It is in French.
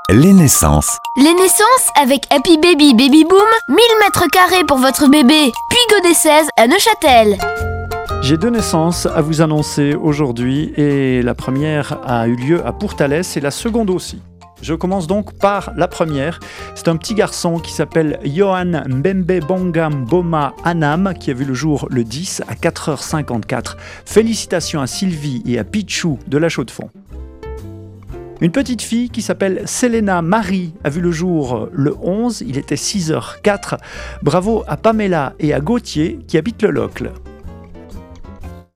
Les naissances. Les naissances avec Happy Baby Baby Boom, 1000 mètres carrés pour votre bébé, puis Godet 16 à Neuchâtel. J'ai 2 naissances à vous annoncer aujourd'hui et la première a eu lieu à Pourtalès et la seconde aussi. Je commence donc par la première. C'est un petit garçon qui s'appelle Yohan Mbembe Bongam Boma Anam qui a vu le jour le 10 à 4h54. Félicitations à Sylvie et à Pichou de la Chaux-de-Fonds. Une petite fille qui s'appelle Selena Marie a vu le jour le 11, il était 6h04. Bravo à Pamela et à Gauthier qui habitent le Locle.